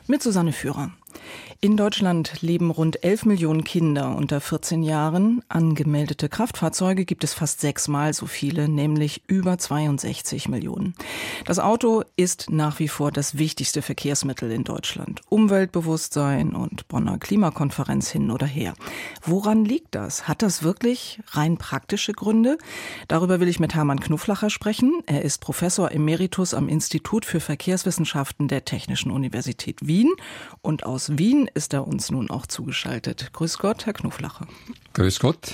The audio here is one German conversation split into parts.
Mit Susanne Führer. In Deutschland leben rund 11 Millionen Kinder unter 14 Jahren. Angemeldete Kraftfahrzeuge gibt es fast 6-mal so viele, nämlich über 62 Millionen. Das Auto ist nach wie vor das wichtigste Verkehrsmittel in Deutschland. Umweltbewusstsein und Bonner Klimakonferenz hin oder her. Woran liegt das? Hat das wirklich rein praktische Gründe? Darüber will ich mit Hermann Knufflacher sprechen. Er ist Professor Emeritus am Institut für Verkehrswissenschaften der Technischen Universität Wien. Und aus Wien ist er uns nun auch zugeschaltet. Grüß Gott, Herr Knufflacher. Grüß Gott.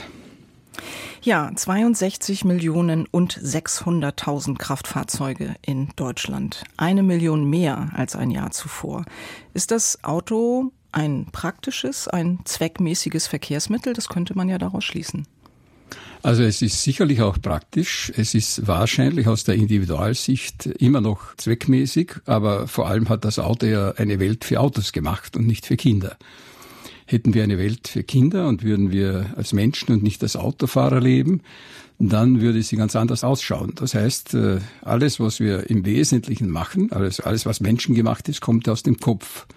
Ja, 62 Millionen und 600.000 Kraftfahrzeuge in Deutschland. 1 Million mehr als ein Jahr zuvor. Ist das Auto ein praktisches, ein zweckmäßiges Verkehrsmittel? Das könnte man ja daraus schließen. Also es ist sicherlich auch praktisch. Es ist wahrscheinlich aus der Individualsicht immer noch zweckmäßig, aber vor allem hat das Auto ja eine Welt für Autos gemacht und nicht für Kinder. Hätten wir eine Welt für Kinder und würden wir als Menschen und nicht als Autofahrer leben, dann würde sie ganz anders ausschauen. Das heißt, alles, was wir im Wesentlichen machen, alles was menschengemacht ist, kommt aus dem Kopf.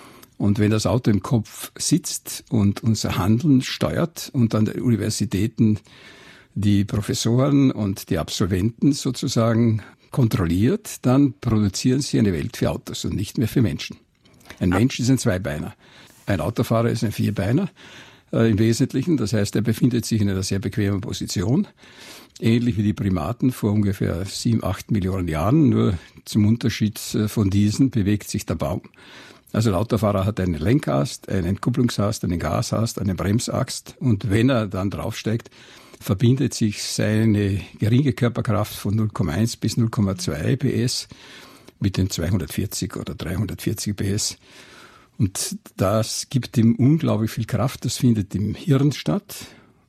Und wenn das Auto im Kopf sitzt und unser Handeln steuert und an den Universitäten die Professoren und die Absolventen sozusagen kontrolliert, dann produzieren sie eine Welt für Autos und nicht mehr für Menschen. Ein Mensch ist ein Zweibeiner. Ein Autofahrer ist ein Vierbeiner im Wesentlichen. Das heißt, er befindet sich in einer sehr bequemen Position. Ähnlich wie die Primaten vor ungefähr 7-8 Millionen Jahren. Nur zum Unterschied von diesen bewegt sich der Baum. Also der Autofahrer hat einen Lenkast, einen Kupplungsast, einen Gasast, einen Bremsast. Und wenn er dann draufsteigt, verbindet sich seine geringe Körperkraft von 0,1 bis 0,2 PS mit den 240 oder 340 PS. Und das gibt ihm unglaublich viel Kraft. Das findet im Hirn statt.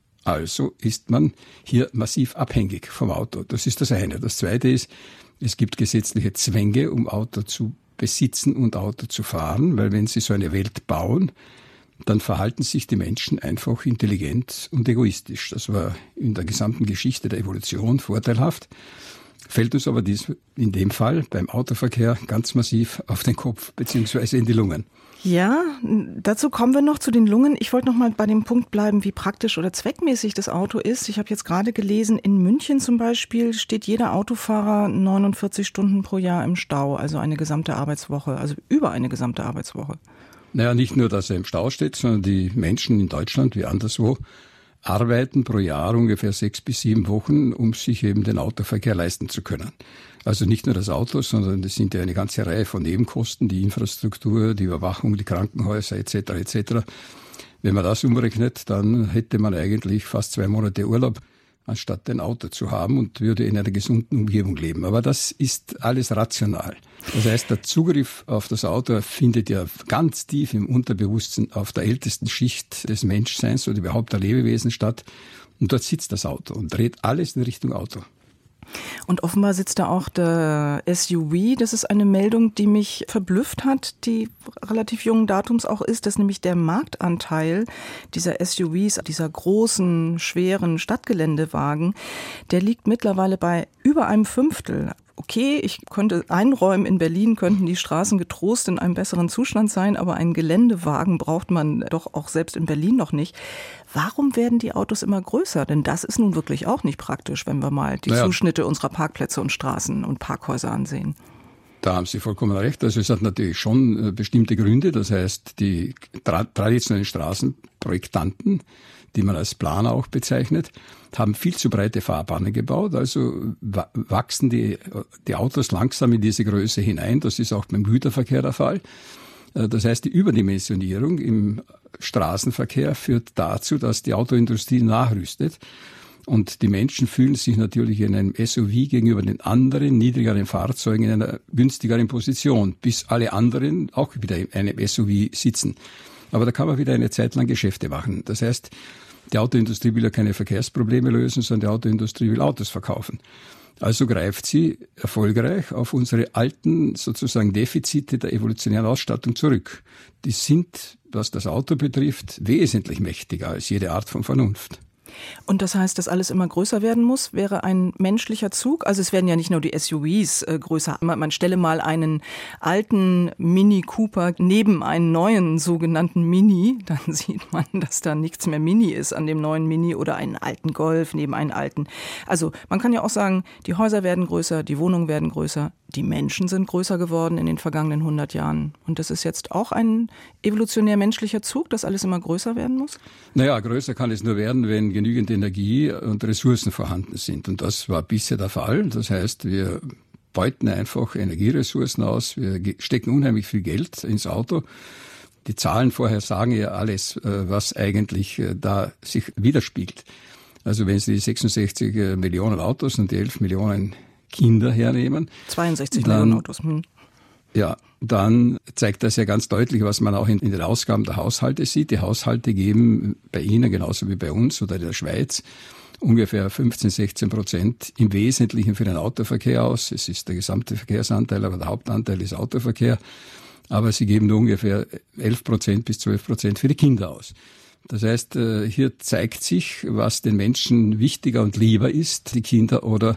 Also ist man hier massiv abhängig vom Auto. Das ist das eine. Das zweite ist, es gibt gesetzliche Zwänge, um Auto zu besitzen und Auto zu fahren, weil wenn sie so eine Welt bauen, dann verhalten sich die Menschen einfach intelligent und egoistisch. Das war in der gesamten Geschichte der Evolution vorteilhaft. Fällt uns aber in dem Fall beim Autoverkehr ganz massiv auf den Kopf bzw. in die Lungen. Ja, dazu kommen wir noch zu den Lungen. Ich wollte noch mal bei dem Punkt bleiben, wie praktisch oder zweckmäßig das Auto ist. Ich habe jetzt gerade gelesen, in München zum Beispiel steht jeder Autofahrer 49 Stunden pro Jahr im Stau, also eine gesamte Arbeitswoche, also über eine gesamte Arbeitswoche. Naja, nicht nur, dass er im Stau steht, sondern die Menschen in Deutschland wie anderswo arbeiten pro Jahr ungefähr 6 bis 7 Wochen, um sich eben den Autoverkehr leisten zu können. Also nicht nur das Auto, sondern es sind ja eine ganze Reihe von Nebenkosten, die Infrastruktur, die Überwachung, die Krankenhäuser etc. etc. Wenn man das umrechnet, dann hätte man eigentlich fast 2 Monate Urlaub, anstatt ein Auto zu haben und würde in einer gesunden Umgebung leben. Aber das ist alles rational. Das heißt, der Zugriff auf das Auto findet ja ganz tief im Unterbewusstsein auf der ältesten Schicht des Menschseins oder überhaupt der Lebewesen statt. Und dort sitzt das Auto und dreht alles in Richtung Auto. Und offenbar sitzt da auch der SUV. Das ist eine Meldung, die mich verblüfft hat, die relativ jungen Datums auch ist, dass nämlich der Marktanteil dieser SUVs, dieser großen, schweren Stadtgeländewagen, der liegt mittlerweile bei über einem Fünftel. Okay, ich könnte einräumen, in Berlin könnten die Straßen getrost in einem besseren Zustand sein, aber einen Geländewagen braucht man doch auch selbst in Berlin noch nicht. Warum werden die Autos immer größer? Denn das ist nun wirklich auch nicht praktisch, wenn wir mal die Zuschnitte unserer Parkplätze und Straßen und Parkhäuser ansehen. Da haben Sie vollkommen recht. Also es hat natürlich schon bestimmte Gründe. Das heißt, die traditionellen Straßenprojektanten, die man als Planer auch bezeichnet, haben viel zu breite Fahrbahnen gebaut. Also wachsen die Autos langsam in diese Größe hinein. Das ist auch beim Güterverkehr der Fall. Das heißt, die Überdimensionierung im Straßenverkehr führt dazu, dass die Autoindustrie nachrüstet. Und die Menschen fühlen sich natürlich in einem SUV gegenüber den anderen niedrigeren Fahrzeugen in einer günstigeren Position, bis alle anderen auch wieder in einem SUV sitzen. Aber da kann man wieder eine Zeit lang Geschäfte machen. Das heißt, die Autoindustrie will ja keine Verkehrsprobleme lösen, sondern die Autoindustrie will Autos verkaufen. Also greift sie erfolgreich auf unsere alten sozusagen Defizite der evolutionären Ausstattung zurück. Die sind, was das Auto betrifft, wesentlich mächtiger als jede Art von Vernunft. Und das heißt, dass alles immer größer werden muss, wäre ein menschlicher Zug? Also es werden ja nicht nur die SUVs größer. Man stelle mal einen alten Mini Cooper neben einen neuen sogenannten Mini, dann sieht man, dass da nichts mehr Mini ist an dem neuen Mini, oder einen alten Golf neben einen alten. Also man kann ja auch sagen, die Häuser werden größer, die Wohnungen werden größer, die Menschen sind größer geworden in den vergangenen 100 Jahren. Und das ist jetzt auch ein evolutionär menschlicher Zug, dass alles immer größer werden muss? Naja, größer kann es nur werden, wenn genügend Energie und Ressourcen vorhanden sind. Und das war bisher der Fall. Das heißt, wir beuten einfach Energieressourcen aus. Wir stecken unheimlich viel Geld ins Auto. Die Zahlen vorher sagen ja alles, was eigentlich da sich widerspiegelt. Also wenn Sie die 66 Millionen Autos und die 11 Millionen Kinder hernehmen. 62 Millionen Autos. Ja, dann zeigt das ja ganz deutlich, was man auch in den Ausgaben der Haushalte sieht. Die Haushalte geben bei Ihnen genauso wie bei uns oder in der Schweiz ungefähr 15-16% im Wesentlichen für den Autoverkehr aus. Es ist der gesamte Verkehrsanteil, aber der Hauptanteil ist Autoverkehr. Aber sie geben nur ungefähr 11% bis 12% für die Kinder aus. Das heißt, hier zeigt sich, was den Menschen wichtiger und lieber ist, die Kinder oder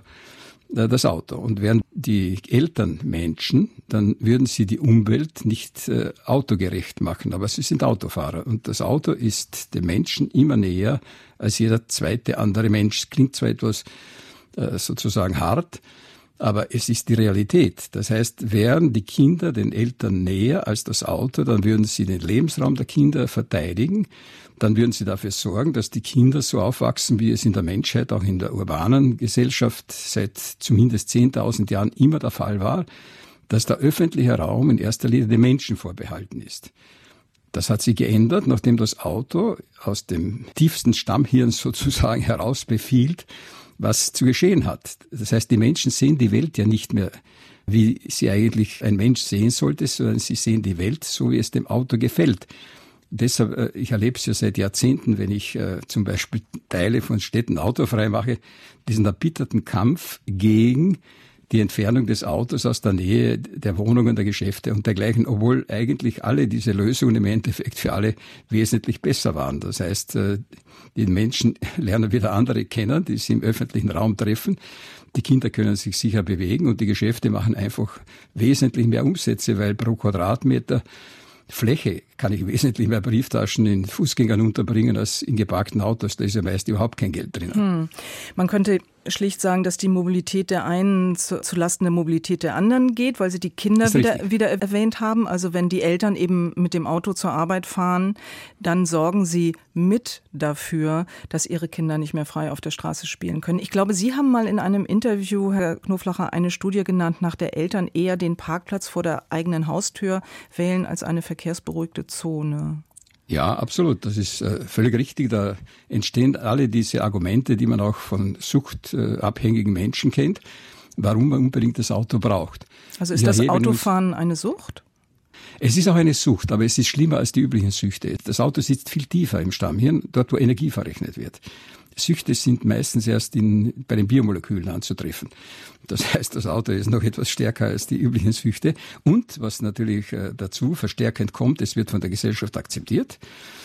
das Auto. Und wären die Eltern Menschen, dann würden sie die Umwelt nicht autogerecht machen. Aber sie sind Autofahrer. Und das Auto ist dem Menschen immer näher als jeder zweite andere Mensch. Klingt zwar etwas sozusagen hart, aber es ist die Realität. Das heißt, wären die Kinder den Eltern näher als das Auto, dann würden sie den Lebensraum der Kinder verteidigen. Dann würden sie dafür sorgen, dass die Kinder so aufwachsen, wie es in der Menschheit, auch in der urbanen Gesellschaft seit zumindest 10.000 Jahren immer der Fall war, dass der öffentliche Raum in erster Linie den Menschen vorbehalten ist. Das hat sich geändert, nachdem das Auto aus dem tiefsten Stammhirn sozusagen heraus befiehlt, was zu geschehen hat. Das heißt, die Menschen sehen die Welt ja nicht mehr, wie sie eigentlich ein Mensch sehen sollte, sondern sie sehen die Welt so, wie es dem Auto gefällt. Deshalb, ich erlebe es ja seit Jahrzehnten, wenn ich zum Beispiel Teile von Städten autofrei mache, diesen erbitterten Kampf gegen die Entfernung des Autos aus der Nähe der Wohnungen, der Geschäfte und dergleichen, obwohl eigentlich alle diese Lösungen im Endeffekt für alle wesentlich besser waren. Das heißt, die Menschen lernen wieder andere kennen, die sie im öffentlichen Raum treffen. Die Kinder können sich sicher bewegen und die Geschäfte machen einfach wesentlich mehr Umsätze, weil pro Quadratmeter Fläche kann ich wesentlich mehr Brieftaschen in Fußgängern unterbringen als in geparkten Autos. Da ist ja meist überhaupt kein Geld drin. Man könnte schlicht sagen, dass die Mobilität der einen zulasten der Mobilität der anderen geht, weil Sie die Kinder wieder erwähnt haben. Also wenn die Eltern eben mit dem Auto zur Arbeit fahren, dann sorgen sie mit dafür, dass ihre Kinder nicht mehr frei auf der Straße spielen können. Ich glaube, Sie haben mal in einem Interview, Herr Knoflacher, eine Studie genannt, nach der Eltern eher den Parkplatz vor der eigenen Haustür wählen als eine verkehrsberuhigte Zone. Ja, absolut. Das ist völlig richtig. Da entstehen alle diese Argumente, die man auch von suchtabhängigen Menschen kennt, warum man unbedingt das Auto braucht. Also ist das Autofahren eine Sucht? Es ist auch eine Sucht, aber es ist schlimmer als die üblichen Süchte. Das Auto sitzt viel tiefer im Stammhirn, dort wo Energie verrechnet wird. Süchte sind meistens erst bei den Biomolekülen anzutreffen. Das heißt, das Auto ist noch etwas stärker als die üblichen Süchte. Und was natürlich dazu verstärkend kommt, es wird von der Gesellschaft akzeptiert.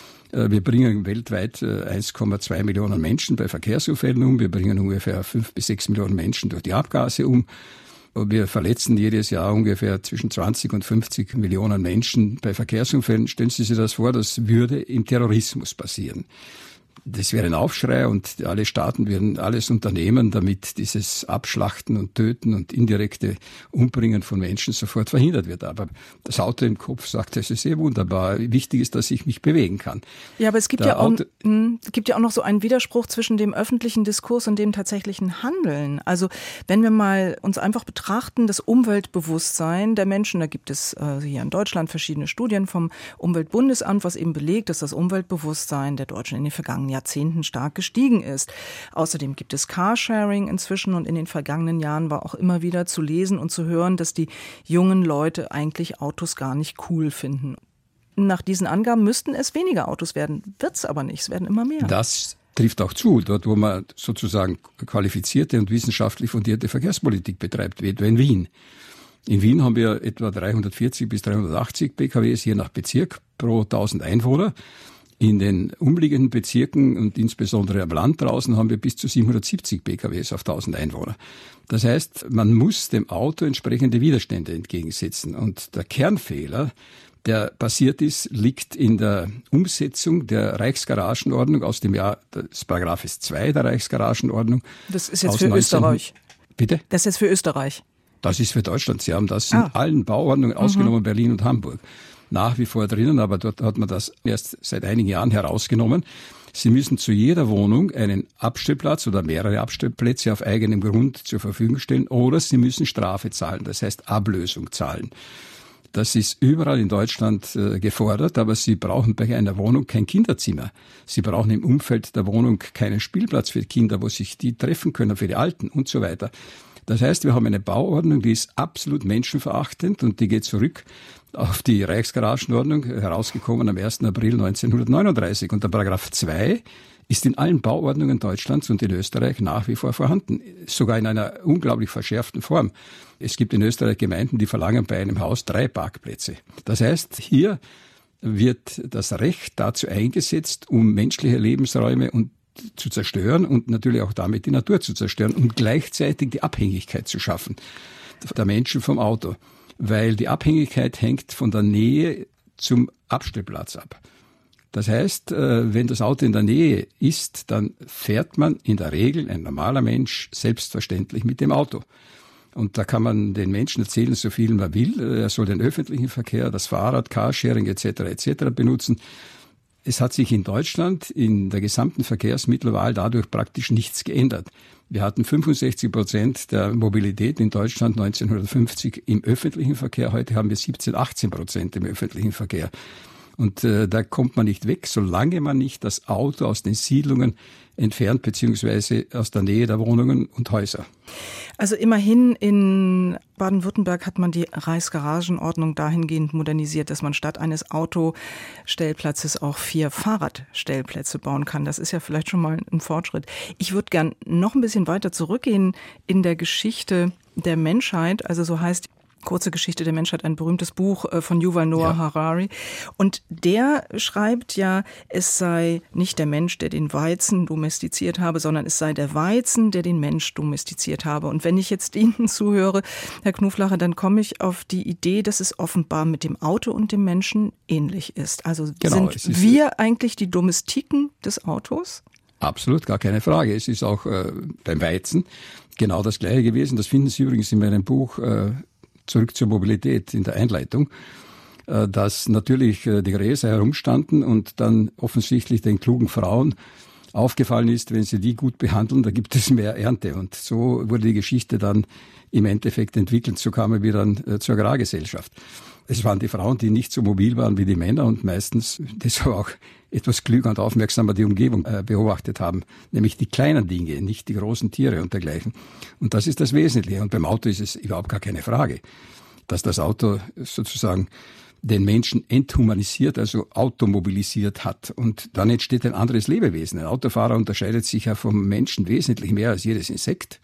Wir bringen weltweit 1,2 Millionen Menschen bei Verkehrsunfällen um. Wir bringen ungefähr 5 bis 6 Millionen Menschen durch die Abgase um. Wir verletzen jedes Jahr ungefähr zwischen 20 und 50 Millionen Menschen bei Verkehrsunfällen. Stellen Sie sich das vor, das würde im Terrorismus passieren. Das wäre ein Aufschrei und alle Staaten würden alles unternehmen, damit dieses Abschlachten und Töten und indirekte Umbringen von Menschen sofort verhindert wird. Aber das Auto im Kopf sagt, das ist sehr wunderbar. Wichtig ist, dass ich mich bewegen kann. Ja, aber es gibt ja auch noch so einen Widerspruch zwischen dem öffentlichen Diskurs und dem tatsächlichen Handeln. Also wenn wir mal uns einfach betrachten, das Umweltbewusstsein der Menschen, da gibt es hier in Deutschland verschiedene Studien vom Umweltbundesamt, was eben belegt, dass das Umweltbewusstsein der Deutschen in den vergangenen Jahrzehnten stark gestiegen ist. Außerdem gibt es Carsharing inzwischen und in den vergangenen Jahren war auch immer wieder zu lesen und zu hören, dass die jungen Leute eigentlich Autos gar nicht cool finden. Nach diesen Angaben müssten es weniger Autos werden, wird es aber nicht, es werden immer mehr. Das trifft auch zu, dort wo man sozusagen qualifizierte und wissenschaftlich fundierte Verkehrspolitik betreibt, wie etwa in Wien. In Wien haben wir etwa 340 bis 380 PKWs je nach Bezirk pro 1000 Einwohner. In den umliegenden Bezirken und insbesondere am Land draußen haben wir bis zu 770 PKWs auf 1000 Einwohner. Das heißt, man muss dem Auto entsprechende Widerstände entgegensetzen. Und der Kernfehler, der passiert ist, liegt in der Umsetzung der Reichsgaragenordnung aus dem Jahr des Paragraphes 2 der Reichsgaragenordnung. Das ist jetzt für Österreich. Bitte? Das ist jetzt für Österreich. Das ist für Deutschland. Sie haben das in allen Bauordnungen, ausgenommen Berlin und Hamburg, nach wie vor drinnen, aber dort hat man das erst seit einigen Jahren herausgenommen. Sie müssen zu jeder Wohnung einen Abstellplatz oder mehrere Abstellplätze auf eigenem Grund zur Verfügung stellen oder Sie müssen Strafe zahlen, das heißt Ablösung zahlen. Das ist überall in Deutschland gefordert, aber Sie brauchen bei einer Wohnung kein Kinderzimmer. Sie brauchen im Umfeld der Wohnung keinen Spielplatz für Kinder, wo sich die treffen können, für die Alten und so weiter. Das heißt, wir haben eine Bauordnung, die ist absolut menschenverachtend und die geht zurück auf die Reichsgaragenordnung, herausgekommen am 1. April 1939. Und der Paragraph 2 ist in allen Bauordnungen Deutschlands und in Österreich nach wie vor vorhanden, sogar in einer unglaublich verschärften Form. Es gibt in Österreich Gemeinden, die verlangen bei einem Haus 3 Parkplätze. Das heißt, hier wird das Recht dazu eingesetzt, um menschliche Lebensräume zu zerstören und natürlich auch damit die Natur zu zerstören und gleichzeitig die Abhängigkeit zu schaffen der Menschen vom Auto. Weil die Abhängigkeit hängt von der Nähe zum Abstellplatz ab. Das heißt, wenn das Auto in der Nähe ist, dann fährt man in der Regel, ein normaler Mensch, selbstverständlich mit dem Auto. Und da kann man den Menschen erzählen, so viel man will. Er soll den öffentlichen Verkehr, das Fahrrad, Carsharing etc. benutzen. Es hat sich in Deutschland in der gesamten Verkehrsmittelwahl dadurch praktisch nichts geändert. Wir hatten 65% der Mobilität in Deutschland 1950 im öffentlichen Verkehr. Heute haben wir 17-18% im öffentlichen Verkehr. Und da kommt man nicht weg, solange man nicht das Auto aus den Siedlungen entfernt, beziehungsweise aus der Nähe der Wohnungen und Häuser. Also immerhin in Baden-Württemberg hat man die Reichsgaragenordnung dahingehend modernisiert, dass man statt eines Autostellplatzes auch 4 Fahrradstellplätze bauen kann. Das ist ja vielleicht schon mal ein Fortschritt. Ich würde gern noch ein bisschen weiter zurückgehen in der Geschichte der Menschheit. Also so heißt Kurze Geschichte der Menschheit, ein berühmtes Buch von Yuval Noah Harari. Und der schreibt ja, es sei nicht der Mensch, der den Weizen domestiziert habe, sondern es sei der Weizen, der den Mensch domestiziert habe. Und wenn ich jetzt Ihnen zuhöre, Herr Knuflacher, dann komme ich auf die Idee, dass es offenbar mit dem Auto und dem Menschen ähnlich ist. Also sind wir eigentlich die Domestiken des Autos? Absolut, gar keine Frage. Es ist auch beim Weizen genau das Gleiche gewesen. Das finden Sie übrigens in meinem Buch Zurück zur Mobilität in der Einleitung, dass natürlich die Gräser herumstanden und dann offensichtlich den klugen Frauen aufgefallen ist, wenn sie die gut behandeln, da gibt es mehr Ernte. Und so wurde die Geschichte dann im Endeffekt entwickelt. So kamen wir dann zur Agrargesellschaft. Es waren die Frauen, die nicht so mobil waren wie die Männer und meistens deshalb auch etwas klüger und aufmerksamer die Umgebung beobachtet haben. Nämlich die kleinen Dinge, nicht die großen Tiere und dergleichen. Und das ist das Wesentliche. Und beim Auto ist es überhaupt gar keine Frage, dass das Auto sozusagen den Menschen enthumanisiert, also automobilisiert hat. Und dann entsteht ein anderes Lebewesen. Ein Autofahrer unterscheidet sich ja vom Menschen wesentlich mehr als jedes Insekt.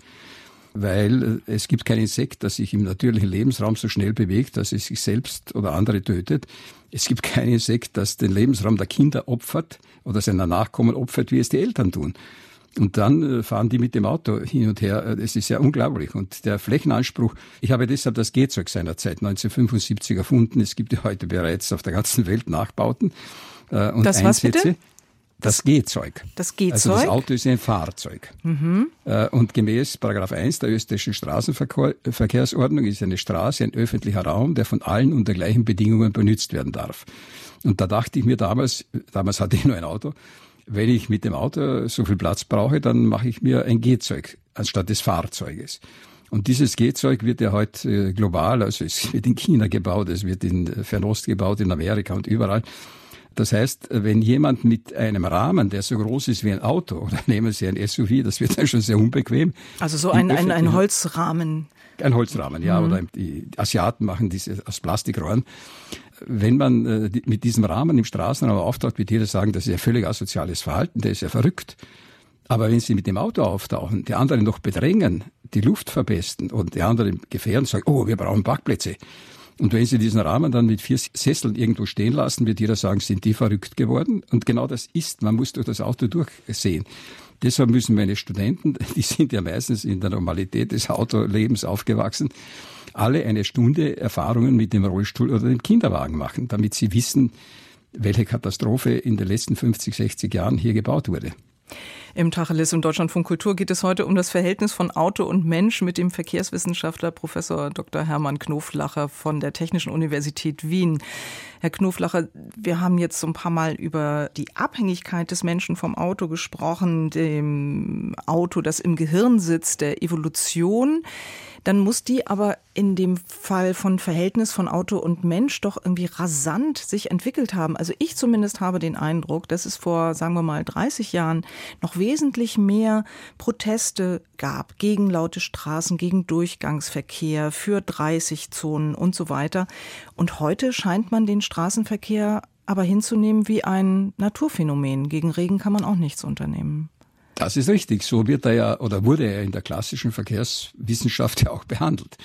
Weil es gibt kein Insekt, das sich im natürlichen Lebensraum so schnell bewegt, dass es sich selbst oder andere tötet. Es gibt kein Insekt, das den Lebensraum der Kinder opfert oder seiner Nachkommen opfert, wie es die Eltern tun. Und dann fahren die mit dem Auto hin und her. Es ist ja unglaublich. Und der Flächenanspruch, ich habe deshalb das Gehzeug seinerzeit 1975 erfunden. Es gibt ja heute bereits auf der ganzen Welt Nachbauten und das Einsätze. Was bitte? Das Gehzeug. Das Gehzeug? Also das Auto ist ein Fahrzeug. Mhm. Und gemäß Paragraph 1 der österreichischen Straßenverkehrsordnung ist eine Straße ein öffentlicher Raum, der von allen unter gleichen Bedingungen benutzt werden darf. Und da dachte ich mir damals hatte ich nur ein Auto, wenn ich mit dem Auto so viel Platz brauche, dann mache ich mir ein Gehzeug anstatt des Fahrzeuges. Und dieses Gehzeug wird ja heute global, also es wird in China gebaut, es wird in Fernost gebaut, in Amerika und überall. Das heißt, wenn jemand mit einem Rahmen, der so groß ist wie ein Auto, oder nehmen Sie ein SUV, das wird dann schon sehr unbequem. Also so ein Holzrahmen. Ein Holzrahmen, ja. Oder die Asiaten machen diese aus Plastikrohren. Wenn man mit diesem Rahmen im Straßenraum auftaucht, wird jeder sagen, das ist ja völlig asoziales Verhalten, der ist ja verrückt. Aber wenn Sie mit dem Auto auftauchen, die anderen noch bedrängen, die Luft verpesten und die anderen gefährden, sagen, oh, wir brauchen Parkplätze. Und wenn Sie diesen Rahmen dann mit 4 Sesseln irgendwo stehen lassen, wird jeder sagen, sind die verrückt geworden? Und genau das ist, man muss durch das Auto durchsehen. Deshalb müssen meine Studenten, die sind ja meistens in der Normalität des Autolebens aufgewachsen, alle eine Stunde Erfahrungen mit dem Rollstuhl oder dem Kinderwagen machen, damit sie wissen, welche Katastrophe in den letzten 50, 60 Jahren hier gebaut wurde. Im Tacheles im Deutschlandfunk Kultur geht es heute um das Verhältnis von Auto und Mensch mit dem Verkehrswissenschaftler Professor Dr. Hermann Knoflacher von der Technischen Universität Wien. Herr Knoflacher, wir haben jetzt so ein paar Mal über die Abhängigkeit des Menschen vom Auto gesprochen, dem Auto, das im Gehirn sitzt, der Evolution. Dann muss die aber in dem Fall von Verhältnis von Auto und Mensch doch irgendwie rasant sich entwickelt haben. Also ich zumindest habe den Eindruck, dass es vor, sagen wir mal, 30 Jahren noch wesentlich mehr Proteste gab gegen laute Straßen, gegen Durchgangsverkehr, für 30-Zonen und so weiter. Und heute scheint man den Straßenverkehr aber hinzunehmen wie ein Naturphänomen. Gegen Regen kann man auch nichts unternehmen. Das ist richtig. So wird er ja oder wurde er in der klassischen Verkehrswissenschaft ja auch behandelt.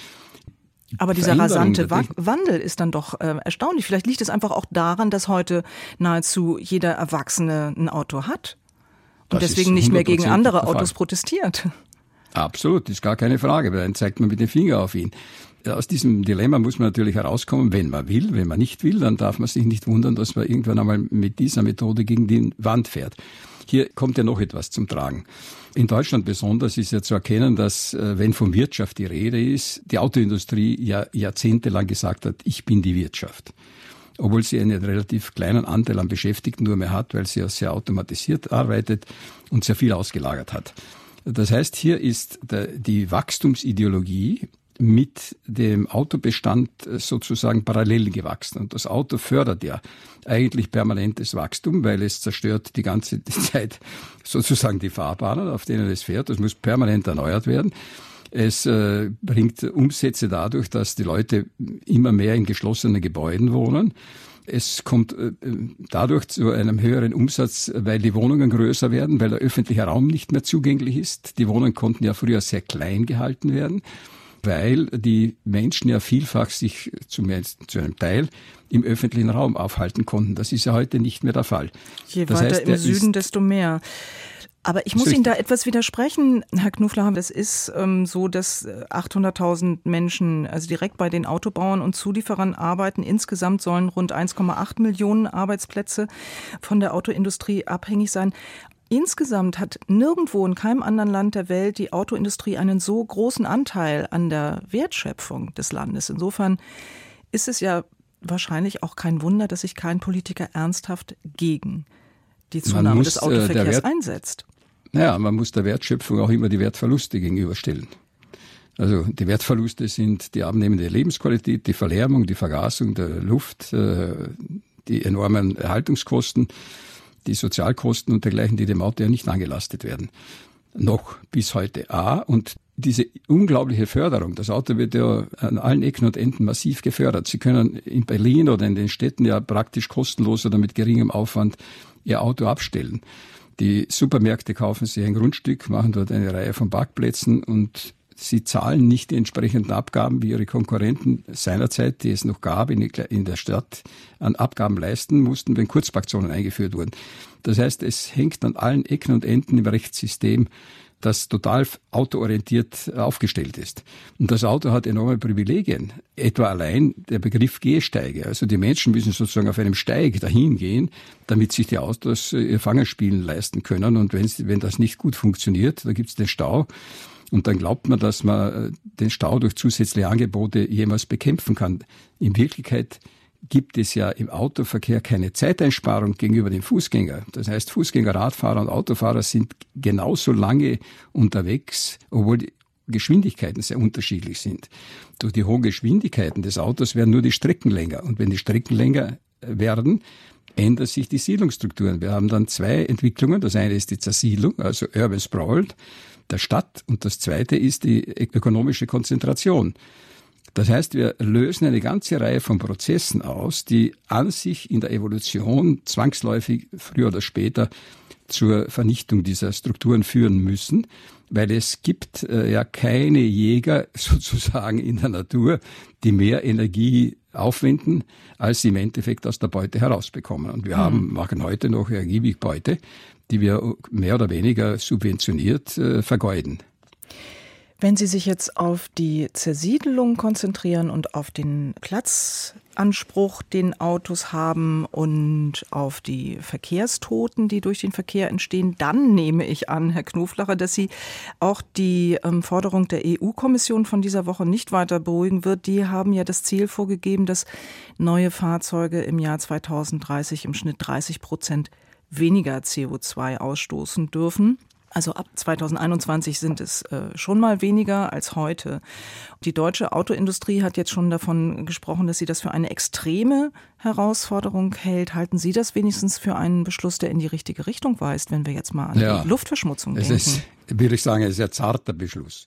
Aber dieser rasante Wandel ist dann doch erstaunlich. Vielleicht liegt es einfach auch daran, dass heute nahezu jeder Erwachsene ein Auto hat und deswegen nicht mehr gegen andere Autos protestiert. Absolut, ist gar keine Frage, weil dann zeigt man mit dem Finger auf ihn. Aus diesem Dilemma muss man natürlich herauskommen, wenn man will. Wenn man nicht will, dann darf man sich nicht wundern, dass man irgendwann einmal mit dieser Methode gegen die Wand fährt. Hier kommt ja noch etwas zum Tragen. In Deutschland besonders ist ja zu erkennen, dass, wenn von Wirtschaft die Rede ist, die Autoindustrie ja jahrzehntelang gesagt hat, ich bin die Wirtschaft. Obwohl sie einen relativ kleinen Anteil an Beschäftigten nur mehr hat, weil sie ja sehr automatisiert arbeitet und sehr viel ausgelagert hat. Das heißt, hier ist die Wachstumsideologie mit dem Autobestand sozusagen parallel gewachsen. Und das Auto fördert ja eigentlich permanentes Wachstum, weil es zerstört die ganze Zeit sozusagen die Fahrbahnen, auf denen es fährt. Das muss permanent erneuert werden. Es bringt Umsätze dadurch, dass die Leute immer mehr in geschlossenen Gebäuden wohnen. Es kommt dadurch zu einem höheren Umsatz, weil die Wohnungen größer werden, weil der öffentliche Raum nicht mehr zugänglich ist. Die Wohnungen konnten ja früher sehr klein gehalten werden, weil die Menschen ja vielfach sich zumindest zu einem Teil im öffentlichen Raum aufhalten konnten. Das ist ja heute nicht mehr der Fall. Je weiter im Süden, desto mehr. Aber ich muss Ihnen da etwas widersprechen, Herr Knoflacher. Es ist so, dass 800.000 Menschen also direkt bei den Autobauern und Zulieferern arbeiten. Insgesamt sollen rund 1,8 Millionen Arbeitsplätze von der Autoindustrie abhängig sein. Insgesamt hat nirgendwo in keinem anderen Land der Welt die Autoindustrie einen so großen Anteil an der Wertschöpfung des Landes. Insofern ist es ja wahrscheinlich auch kein Wunder, dass sich kein Politiker ernsthaft gegen die Zunahme des Autoverkehrs einsetzt. Ja, man muss der Wertschöpfung auch immer die Wertverluste gegenüberstellen. Also die Wertverluste sind die abnehmende Lebensqualität, die Verlärmung, die Vergasung der Luft, die enormen Erhaltungskosten, die Sozialkosten und dergleichen, die dem Auto ja nicht angelastet werden. Noch bis heute. Und diese unglaubliche Förderung, das Auto wird ja an allen Ecken und Enden massiv gefördert. Sie können in Berlin oder in den Städten ja praktisch kostenlos oder mit geringem Aufwand Ihr Auto abstellen. Die Supermärkte kaufen sich ein Grundstück, machen dort eine Reihe von Parkplätzen und sie zahlen nicht die entsprechenden Abgaben, wie ihre Konkurrenten seinerzeit, die es noch gab, in der Stadt an Abgaben leisten mussten, wenn Kurzparkzonen eingeführt wurden. Das heißt, es hängt an allen Ecken und Enden im Rechtssystem, das total autoorientiert aufgestellt ist. Und das Auto hat enorme Privilegien. Etwa allein der Begriff Gehsteige. Also die Menschen müssen sozusagen auf einem Steig dahin gehen, damit sich die Autos ihr Fangerspielen leisten können. Und wenn das nicht gut funktioniert, da gibt es den Stau. Und dann glaubt man, dass man den Stau durch zusätzliche Angebote jemals bekämpfen kann. In Wirklichkeit gibt es ja im Autoverkehr keine Zeiteinsparung gegenüber dem Fußgänger. Das heißt, Fußgänger, Radfahrer und Autofahrer sind genauso lange unterwegs, obwohl die Geschwindigkeiten sehr unterschiedlich sind. Durch die hohen Geschwindigkeiten des Autos werden nur die Strecken länger. Und wenn die Strecken länger werden, ändern sich die Siedlungsstrukturen. Wir haben dann 2 Entwicklungen. Das eine ist die Zersiedlung, also Urban Sprawl der Stadt. Und das zweite ist die ökonomische Konzentration. Das heißt, wir lösen eine ganze Reihe von Prozessen aus, die an sich in der Evolution zwangsläufig früher oder später zur Vernichtung dieser Strukturen führen müssen, weil es gibt ja keine Jäger sozusagen in der Natur, die mehr Energie aufwenden, als sie im Endeffekt aus der Beute herausbekommen. Und wir machen heute noch ergiebig Beute, die wir mehr oder weniger subventioniert vergeuden. Wenn Sie sich jetzt auf die Zersiedelung konzentrieren und auf den Platzanspruch, den Autos haben und auf die Verkehrstoten, die durch den Verkehr entstehen, dann nehme ich an, Herr Knoflacher, dass Sie auch die Forderung der EU-Kommission von dieser Woche nicht weiter beruhigen wird. Die haben ja das Ziel vorgegeben, dass neue Fahrzeuge im Jahr 2030 im Schnitt 30% weniger CO2 ausstoßen dürfen. Also ab 2021 sind es schon mal weniger als heute. Die deutsche Autoindustrie hat jetzt schon davon gesprochen, dass sie das für eine extreme Herausforderung hält. Halten Sie das wenigstens für einen Beschluss, der in die richtige Richtung weist, wenn wir jetzt mal an die Luftverschmutzung denken? Es ist, würde ich sagen, ein sehr zarter Beschluss.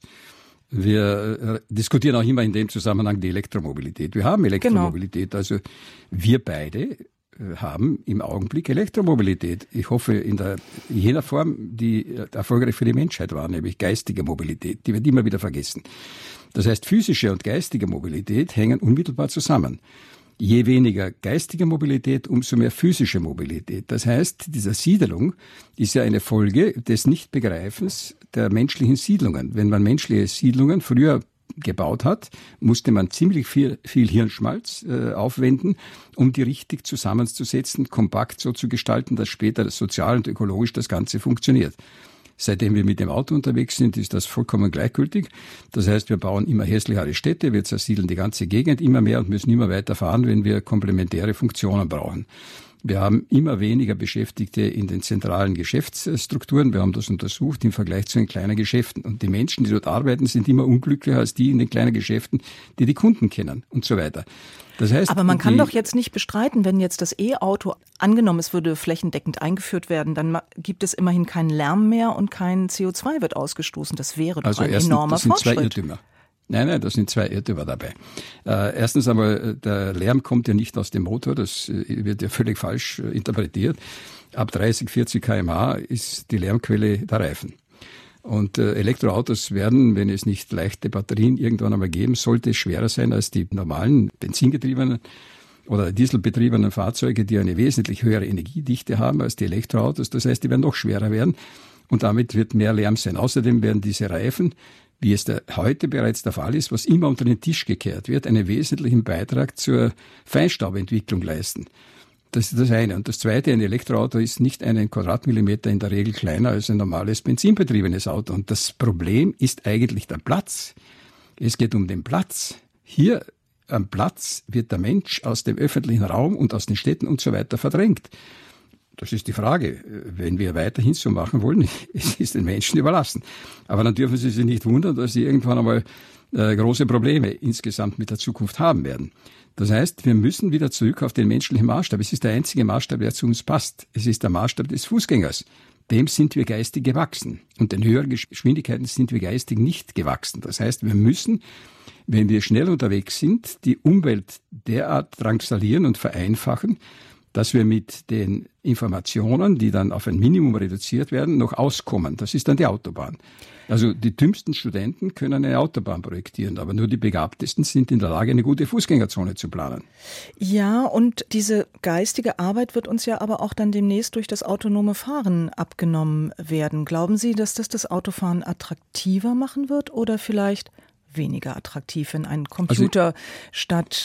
Wir diskutieren auch immer in dem Zusammenhang die Elektromobilität. Wir haben Elektromobilität, also wir beide haben im Augenblick Elektromobilität. Ich hoffe, in jener Form, die erfolgreich für die Menschheit war, nämlich geistige Mobilität. Die wird immer wieder vergessen. Das heißt, physische und geistige Mobilität hängen unmittelbar zusammen. Je weniger geistige Mobilität, umso mehr physische Mobilität. Das heißt, diese Siedelung ist ja eine Folge des Nichtbegreifens der menschlichen Siedlungen. Wenn man menschliche Siedlungen früher gebaut hat, musste man ziemlich viel Hirnschmalz aufwenden, um die richtig zusammenzusetzen, kompakt so zu gestalten, dass später sozial und ökologisch das Ganze funktioniert. Seitdem wir mit dem Auto unterwegs sind, ist das vollkommen gleichgültig. Das heißt, wir bauen immer hässlichere Städte, wir zersiedeln die ganze Gegend immer mehr und müssen immer weiter fahren, wenn wir komplementäre Funktionen brauchen. Wir haben immer weniger Beschäftigte in den zentralen Geschäftsstrukturen. Wir haben das untersucht im Vergleich zu den kleinen Geschäften. Und die Menschen, die dort arbeiten, sind immer unglücklicher als die in den kleinen Geschäften, die die Kunden kennen und so weiter. Das heißt, aber man kann doch jetzt nicht bestreiten, wenn jetzt das E-Auto, angenommen, es würde flächendeckend eingeführt werden, dann gibt es immerhin keinen Lärm mehr und kein CO2 wird ausgestoßen. Das wäre doch ein enormer Fortschritt. Das sind zwei Irrtümer. Nein, da sind zwei Irrtümer dabei. Erstens einmal, der Lärm kommt ja nicht aus dem Motor, das wird ja völlig falsch interpretiert. Ab 30, 40 km/h ist die Lärmquelle der Reifen. Und Elektroautos werden, wenn es nicht leichte Batterien irgendwann einmal geben sollte, schwerer sein als die normalen benzingetriebenen oder dieselbetriebenen Fahrzeuge, die eine wesentlich höhere Energiedichte haben als die Elektroautos. Das heißt, die werden noch schwerer werden und damit wird mehr Lärm sein. Außerdem werden diese Reifen, wie es heute bereits der Fall ist, was immer unter den Tisch gekehrt wird, einen wesentlichen Beitrag zur Feinstaubentwicklung leisten. Das ist das eine. Und das zweite, ein Elektroauto ist nicht einen Quadratmillimeter in der Regel kleiner als ein normales benzinbetriebenes Auto. Und das Problem ist eigentlich der Platz. Es geht um den Platz. Hier am Platz wird der Mensch aus dem öffentlichen Raum und aus den Städten und so weiter verdrängt. Das ist die Frage. Wenn wir weiterhin so machen wollen, es ist den Menschen überlassen. Aber dann dürfen Sie sich nicht wundern, dass Sie irgendwann einmal große Probleme insgesamt mit der Zukunft haben werden. Das heißt, wir müssen wieder zurück auf den menschlichen Maßstab. Es ist der einzige Maßstab, der zu uns passt. Es ist der Maßstab des Fußgängers. Dem sind wir geistig gewachsen. Und den höheren Geschwindigkeiten sind wir geistig nicht gewachsen. Das heißt, wir müssen, wenn wir schnell unterwegs sind, die Umwelt derart drangsalieren und vereinfachen, dass wir mit den Informationen, die dann auf ein Minimum reduziert werden, noch auskommen. Das ist dann die Autobahn. Also die dümmsten Studenten können eine Autobahn projektieren, aber nur die Begabtesten sind in der Lage, eine gute Fußgängerzone zu planen. Ja, und diese geistige Arbeit wird uns ja aber auch dann demnächst durch das autonome Fahren abgenommen werden. Glauben Sie, dass das Autofahren attraktiver machen wird oder vielleicht weniger attraktiv, wenn ein Computer statt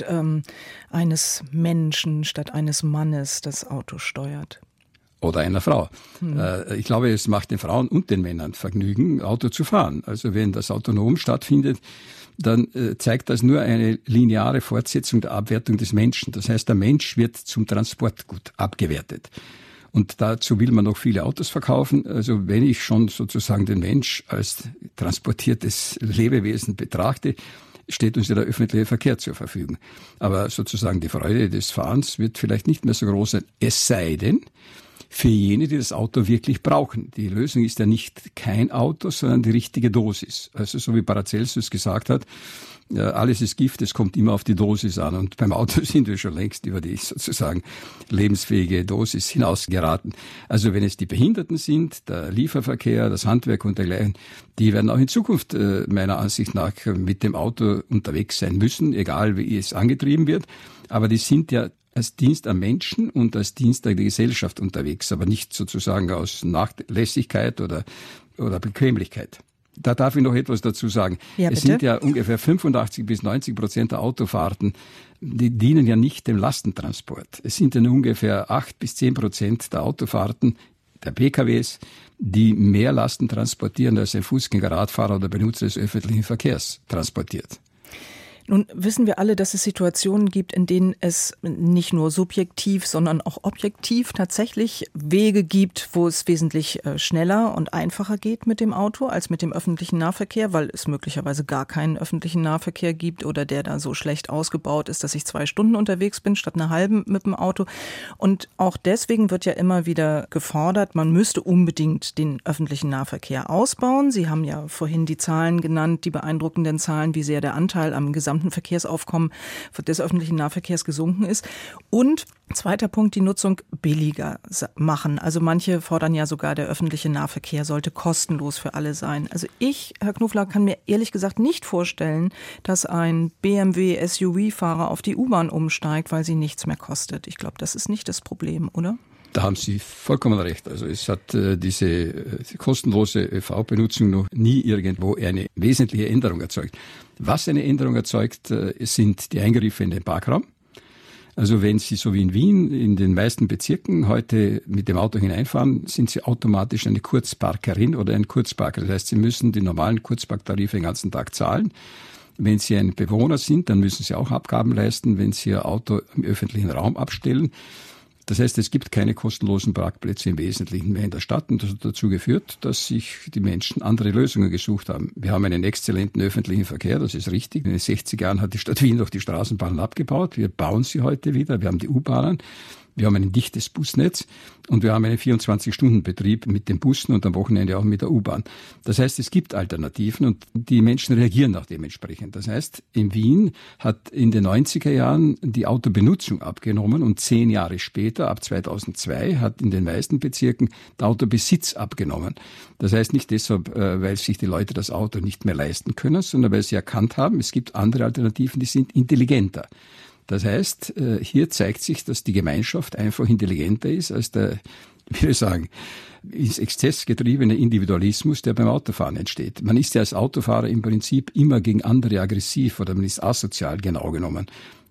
eines Menschen, statt eines Mannes das Auto steuert? Oder einer Frau. Ich glaube, es macht den Frauen und den Männern Vergnügen, Auto zu fahren. Also wenn das autonom stattfindet, dann zeigt das nur eine lineare Fortsetzung der Abwertung des Menschen. Das heißt, der Mensch wird zum Transportgut abgewertet. Und dazu will man noch viele Autos verkaufen. Also wenn ich schon sozusagen den Mensch als transportiertes Lebewesen betrachte, steht uns ja der öffentliche Verkehr zur Verfügung. Aber sozusagen die Freude des Fahrens wird vielleicht nicht mehr so groß sein, es sei denn, für jene, die das Auto wirklich brauchen. Die Lösung ist ja nicht kein Auto, sondern die richtige Dosis. Also so wie Paracelsus gesagt hat, alles ist Gift, es kommt immer auf die Dosis an. Und beim Auto sind wir schon längst über die sozusagen lebensfähige Dosis hinausgeraten. Also wenn es die Behinderten sind, der Lieferverkehr, das Handwerk und dergleichen, die werden auch in Zukunft meiner Ansicht nach mit dem Auto unterwegs sein müssen, egal wie es angetrieben wird. Aber die sind ja als Dienst am Menschen und als Dienst der Gesellschaft unterwegs, aber nicht sozusagen aus Nachlässigkeit oder Bequemlichkeit. Da darf ich noch etwas dazu sagen. Ja, es sind ja ungefähr 85-90% der Autofahrten, die dienen ja nicht dem Lastentransport. Es sind ja nur ungefähr 8-10% der Autofahrten, der PKWs, die mehr Lasten transportieren, als ein Fußgänger, Radfahrer oder Benutzer des öffentlichen Verkehrs transportiert. Nun wissen wir alle, dass es Situationen gibt, in denen es nicht nur subjektiv, sondern auch objektiv tatsächlich Wege gibt, wo es wesentlich schneller und einfacher geht mit dem Auto als mit dem öffentlichen Nahverkehr, weil es möglicherweise gar keinen öffentlichen Nahverkehr gibt oder der da so schlecht ausgebaut ist, dass ich 2 Stunden unterwegs bin statt einer halben mit dem Auto. Und auch deswegen wird ja immer wieder gefordert, man müsste unbedingt den öffentlichen Nahverkehr ausbauen. Sie haben ja vorhin die Zahlen genannt, die beeindruckenden Zahlen, wie sehr der Anteil am gesamten Verkehrsaufkommen des öffentlichen Nahverkehrs gesunken ist. Und zweiter Punkt, die Nutzung billiger machen. Also manche fordern ja sogar, der öffentliche Nahverkehr sollte kostenlos für alle sein. Also ich, Herr Knofler, kann mir ehrlich gesagt nicht vorstellen, dass ein BMW-SUV-Fahrer auf die U-Bahn umsteigt, weil sie nichts mehr kostet. Ich glaube, das ist nicht das Problem, oder? Da haben Sie vollkommen recht. Also es hat diese kostenlose ÖV-Benutzung noch nie irgendwo eine wesentliche Änderung erzeugt. Was eine Änderung erzeugt, sind die Eingriffe in den Parkraum. Also wenn Sie so wie in Wien in den meisten Bezirken heute mit dem Auto hineinfahren, sind Sie automatisch eine Kurzparkerin oder ein Kurzparker. Das heißt, Sie müssen die normalen Kurzparktarife den ganzen Tag zahlen. Wenn Sie ein Bewohner sind, dann müssen Sie auch Abgaben leisten, wenn Sie Ihr Auto im öffentlichen Raum abstellen. Das heißt, es gibt keine kostenlosen Parkplätze im Wesentlichen mehr in der Stadt und das hat dazu geführt, dass sich die Menschen andere Lösungen gesucht haben. Wir haben einen exzellenten öffentlichen Verkehr, das ist richtig. In den 60er Jahren hat die Stadt Wien noch die Straßenbahnen abgebaut. Wir bauen sie heute wieder. Wir haben die U-Bahnen. Wir haben ein dichtes Busnetz und wir haben einen 24-Stunden-Betrieb mit den Bussen und am Wochenende auch mit der U-Bahn. Das heißt, es gibt Alternativen und die Menschen reagieren auch dementsprechend. Das heißt, in Wien hat in den 90er Jahren die Autobenutzung abgenommen und 10 Jahre später, ab 2002, hat in den meisten Bezirken der Autobesitz abgenommen. Das heißt nicht deshalb, weil sich die Leute das Auto nicht mehr leisten können, sondern weil sie erkannt haben, es gibt andere Alternativen, die sind intelligenter. Das heißt, hier zeigt sich, dass die Gemeinschaft einfach intelligenter ist als der, wie soll ich sagen, ins Exzess getriebene Individualismus, der beim Autofahren entsteht. Man ist ja als Autofahrer im Prinzip immer gegen andere aggressiv oder man ist asozial genau genommen.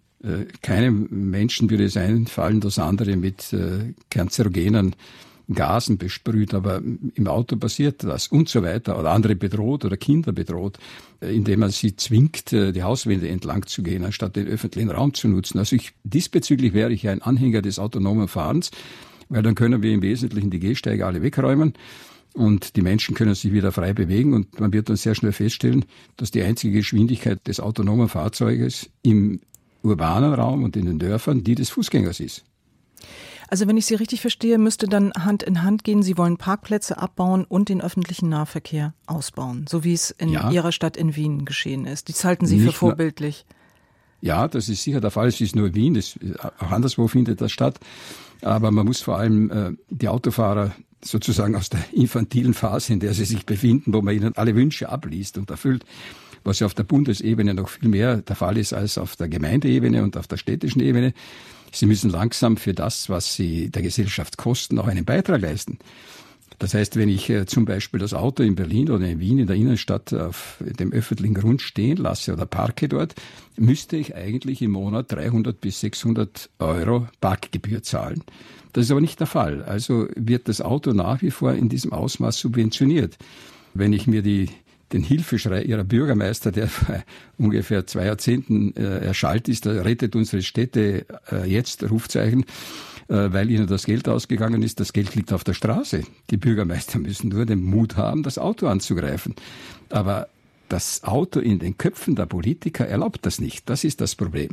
Keinem Menschen würde es einfallen, dass andere mit kanzerogenen Gasen besprüht, aber im Auto passiert das und so weiter oder andere bedroht oder Kinder bedroht, indem man sie zwingt, die Hauswände entlang zu gehen, anstatt den öffentlichen Raum zu nutzen. Also diesbezüglich wäre ich ein Anhänger des autonomen Fahrens, weil dann können wir im Wesentlichen die Gehsteige alle wegräumen und die Menschen können sich wieder frei bewegen und man wird dann sehr schnell feststellen, dass die einzige Geschwindigkeit des autonomen Fahrzeuges im urbanen Raum und in den Dörfern die des Fußgängers ist. Also wenn ich Sie richtig verstehe, müsste dann Hand in Hand gehen. Sie wollen Parkplätze abbauen und den öffentlichen Nahverkehr ausbauen, so wie es in Ihrer Stadt in Wien geschehen ist. Das halten Sie für vorbildlich. Ja, das ist sicher der Fall. Es ist nur Wien, auch anderswo findet das statt. Aber man muss vor allem die Autofahrer sozusagen aus der infantilen Phase, in der sie sich befinden, wo man ihnen alle Wünsche abliest und erfüllt, was ja auf der Bundesebene noch viel mehr der Fall ist als auf der Gemeindeebene und auf der städtischen Ebene. Sie müssen langsam für das, was sie der Gesellschaft kosten, auch einen Beitrag leisten. Das heißt, wenn ich zum Beispiel das Auto in Berlin oder in Wien in der Innenstadt auf dem öffentlichen Grund stehen lasse oder parke dort, müsste ich eigentlich im Monat 300 bis 600 Euro Parkgebühr zahlen. Das ist aber nicht der Fall. Also wird das Auto nach wie vor in diesem Ausmaß subventioniert. Wenn ich mir den Hilfeschrei Ihrer Bürgermeister, der vor ungefähr 2 Jahrzehnten erschallt ist, rettet unsere Städte jetzt, Rufzeichen, weil ihnen das Geld ausgegangen ist. Das Geld liegt auf der Straße. Die Bürgermeister müssen nur den Mut haben, das Auto anzugreifen. Aber das Auto in den Köpfen der Politiker erlaubt das nicht. Das ist das Problem.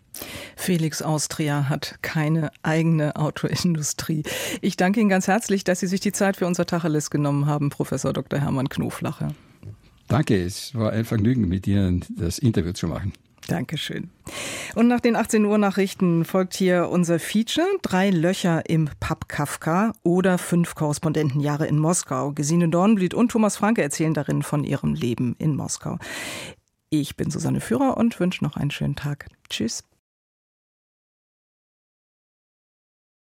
Felix Austria hat keine eigene Autoindustrie. Ich danke Ihnen ganz herzlich, dass Sie sich die Zeit für unser Tacheles genommen haben, Professor Dr. Hermann Knoflacher. Danke, es war ein Vergnügen, mit Ihnen das Interview zu machen. Dankeschön. Und nach den 18 Uhr Nachrichten folgt hier unser Feature 3 Löcher im Pub Kafka oder 5 Korrespondentenjahre in Moskau. Gesine Dornbliet und Thomas Franke erzählen darin von ihrem Leben in Moskau. Ich bin Susanne Führer und wünsche noch einen schönen Tag. Tschüss.